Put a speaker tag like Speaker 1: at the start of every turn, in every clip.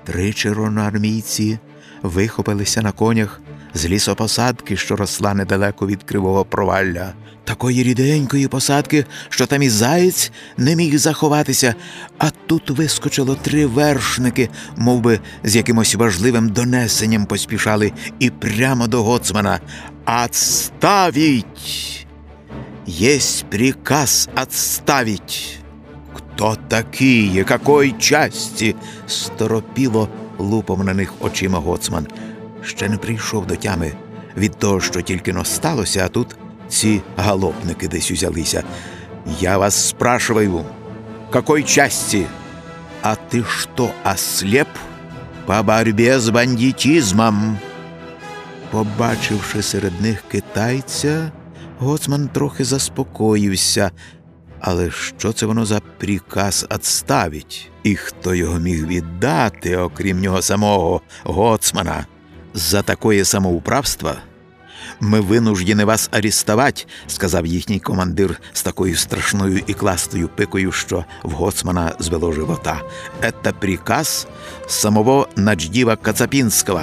Speaker 1: 3 червоноармійці вихопилися на конях з лісопосадки, що росла недалеко від Кривого Провалля. Такої ріденької посадки, що там і заєць не міг заховатися, а тут вискочило 3 вершники, мов би з якимось важливим донесенням поспішали, і прямо до гоцмана. «Отставить! Есть приказ отставить!» «Кто такие? Какой части?» – сторопіло лупом на них очима гоцман. Ще не прийшов до тями від того, що тільки-но сталося, а тут ці галопники десь узялися. «Я вас спрашиваю, какой части? А ты что, ослеп? По борьбе с бандитизмом!» Побачивши серед них китайця, гоцман трохи заспокоївся. Але що це воно за приказ «отставить»? І хто його міг віддати, окрім нього самого, гоцмана? «За такое самоуправство ми винуждені вас арестовать», – сказав їхній командир з такою страшною і кластою пикою, що в гоцмана звело живота. «Это приказ самого начдива Кацапинского».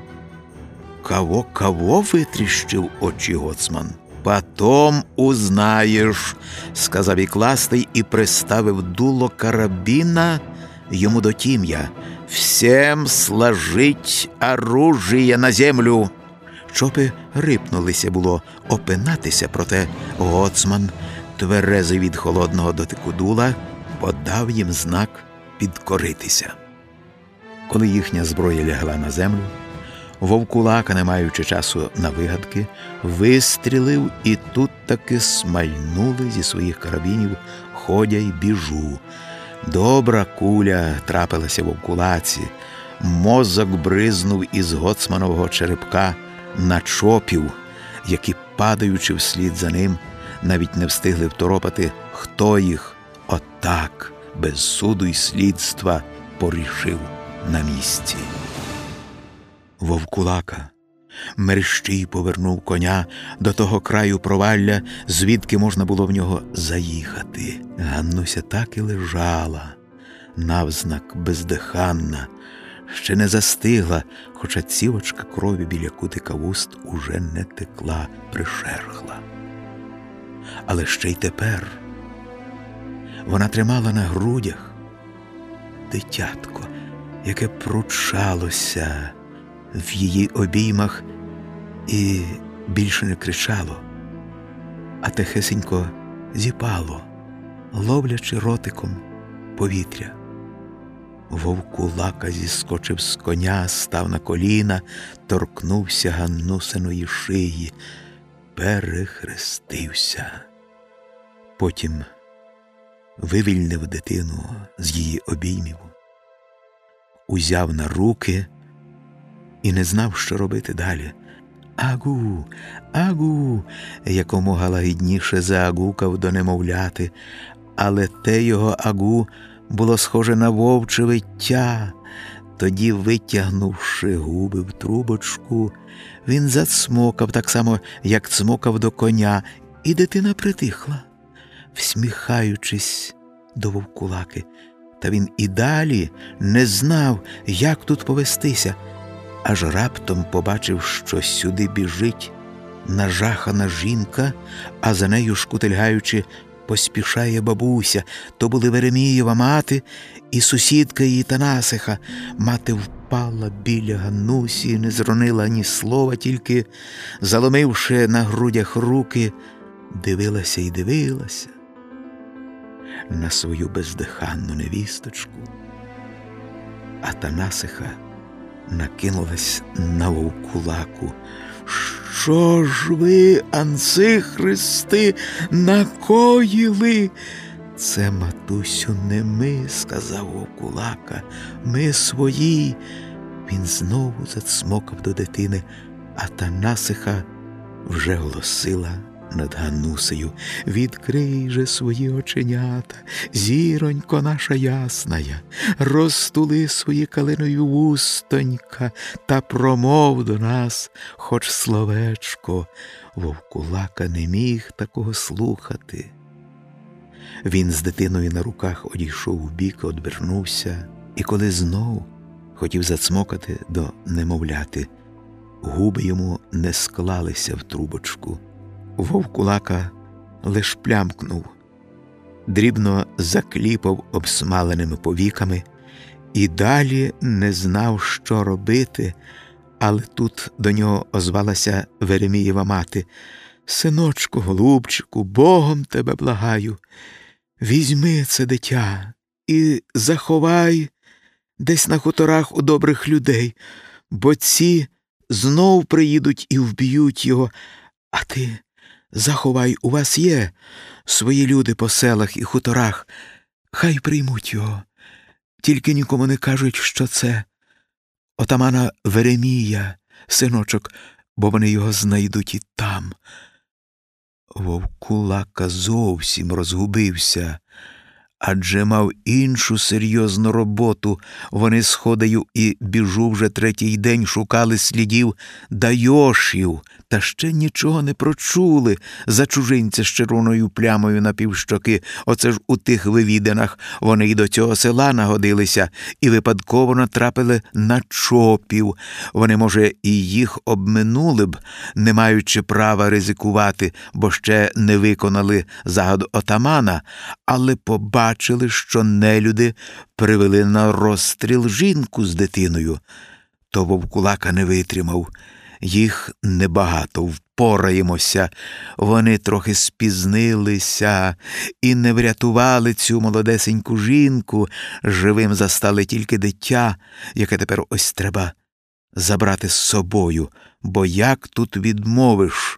Speaker 1: «Кого?» – витріщив очі гоцман. «Потом узнаєш», – сказав Ікластий і приставив дуло карабіна йому до тім'я. «Всем сложить оружие на землю!» Чопи рипнулися було опинатися, проте гоцман, тверезий від холодного дотику дула, подав їм знак підкоритися. Коли їхня зброя лягла на землю, Вовкулака, не маючи часу на вигадки, вистрілив, і тут таки смальнули зі своїх карабінів Ходя й Біжу. Добра куля трапилася Вовкулаці. Мозок бризнув із гоцманового черепка на чопів, які, падаючи вслід за ним, навіть не встигли второпати, хто їх отак, без суду й слідства, порішив на місці. Вовкулака мерщій повернув коня до того краю провалля, звідки можна було в нього заїхати. Ганнуся так і лежала, навзнак бездиханна, ще не застигла, хоча цівочка крові біля кутика вуст уже не текла, пришерхла. Але ще й тепер вона тримала на грудях дитятко, яке пручалося в її обіймах і більше не кричало, а тихесенько зіпало, ловлячи ротиком повітря. Вовкулака зіскочив з коня, став на коліна, торкнувся Ганнусиної шиї, перехрестився. Потім вивільнив дитину з її обіймів, узяв на руки і не знав, що робити далі. «Агу! Агу!» якомога лагідніше заагукав до немовляти, але те його агу було схоже на вовче виття. Тоді, витягнувши губи в трубочку, він зацмокав так само, як цмокав до коня, і дитина притихла, всміхаючись до Вовкулаки. Та він і далі не знав, як тут повестися, аж раптом побачив, що сюди біжить нажахана жінка, а за нею, шкутильгаючи, поспішає бабуся. То були Веремієва мати і сусідка її Танасиха. Мати впала біля Ганнусі і не зронила ні слова, тільки, заломивши на грудях руки, дивилася і дивилася на свою бездиханну невісточку. А Танасиха накинулась на Вовкулаку. «Що ж ви, антихристи, накоїли?» «Це, матусю, не ми», – сказав Вовкулака, – «ми свої». Він знову зацмокав до дитини, а Танасиха вже голосила над Ганнусею: «Відкрий же свої оченята, зіронько наша ясная, розтули свої калинові вустонька та промов до нас хоч словечко». Вовкулака не міг такого слухати. Він з дитиною на руках одійшов вбік, одвернувся, і коли знов Хотів зацмокати до немовляти. Губи йому не склалися в трубочку. Вовкулака лиш плямкнув, дрібно закліпав обсмаленими повіками і далі не знав, що робити, але тут до нього озвалася Веремієва мати. «Синочку, голубчику, Богом тебе благаю, візьми це дитя і заховай десь на хуторах у добрих людей, бо ці знов приїдуть і вб'ють його, а ти заховай, у вас є свої люди по селах і хуторах, хай приймуть його, тільки нікому не кажуть, що це отамана Веремія, синочок, бо вони його знайдуть і там». Вовкулака зовсім розгубився, адже мав іншу серйозну роботу. Вони з Ходею і Біжу вже третій день шукали слідів Дайошів, та ще нічого не прочули за чужинця з червоною плямою на півщоки. Оце ж у тих вивідинах вони й до цього села нагодилися і випадково натрапили на чопів. Вони, може, і їх обминули б, не маючи права ризикувати, бо ще не виконали загаду отамана, але побачили, що нелюди привели на розстріл жінку з дитиною. То Вовкулака не витримав. Їх небагато, впораємося. Вони трохи спізнилися і не врятували цю молодесеньку жінку. Живим застали тільки дитя, яке тепер ось треба забрати з собою, бо як тут відмовиш?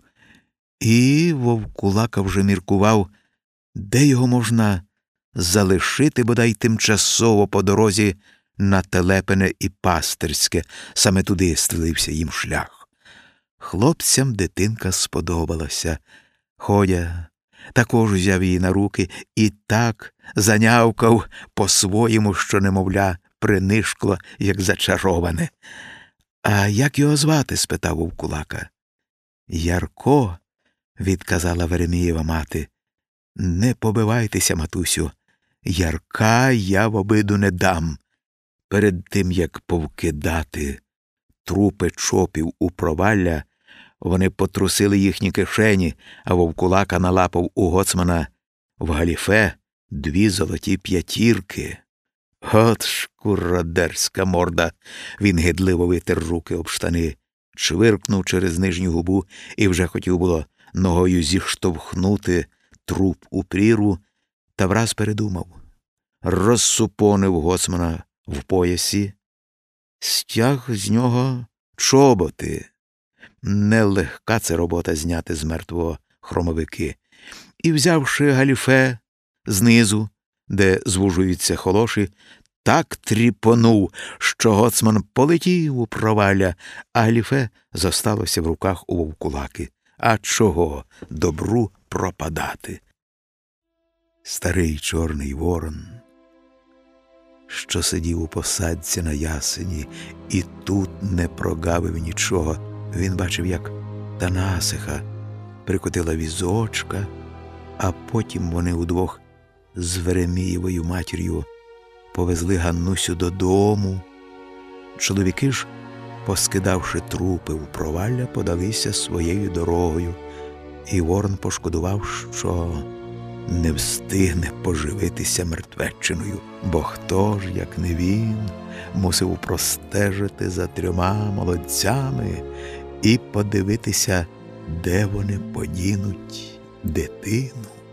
Speaker 1: І Вовкулака вже міркував, де його можна залишити, бодай тимчасово по дорозі на Телепине і Пастирське. Саме туди стелився їм шлях. Хлопцям дитинка сподобалася. Ходя також взяв її на руки і так занявкав по-своєму, що немовля принишкло, як зачароване. «А як його звати?» – спитав Вовкулака. «Ярко», – відказала Веремієва мати. «Не побивайтеся, матусю, Ярка я в обиду не дам». Перед тим, як повкидати трупи чопів у провалля, вони потрусили їхні кишені, а Вовкулака налапав у гоцмана в галіфе 2 золоті п'ятірки. От шкуродерська морда! Він гидливо витер руки об штани, чвиркнув через нижню губу і вже хотів було ногою зіштовхнути труп у прірву, та враз передумав. Розсупонив гоцмана в поясі, стяг з нього чоботи. Нелегка це робота зняти з мертвого хромовики. І, взявши галіфе знизу, де звужуються холоші, так тріпонув, що гоцман полетів у провалля, а галіфе зосталося в руках у Вовкулаки. А чого добру пропадати? Старий Чорний Ворон, що сидів у посадці на ясені, і тут не прогавив нічого. Він бачив, як Танасиха прикотила візочка, а потім вони удвох з Веремієвою матір'ю повезли Ганнусю додому. Чоловіки ж, поскидавши трупи у провалля, подалися своєю дорогою, і Ворон пошкодував, що не встигне поживитися мертвечиною, бо хто ж, як не він, мусив простежити за 3 молодцями і подивитися, де вони подінуть дитину.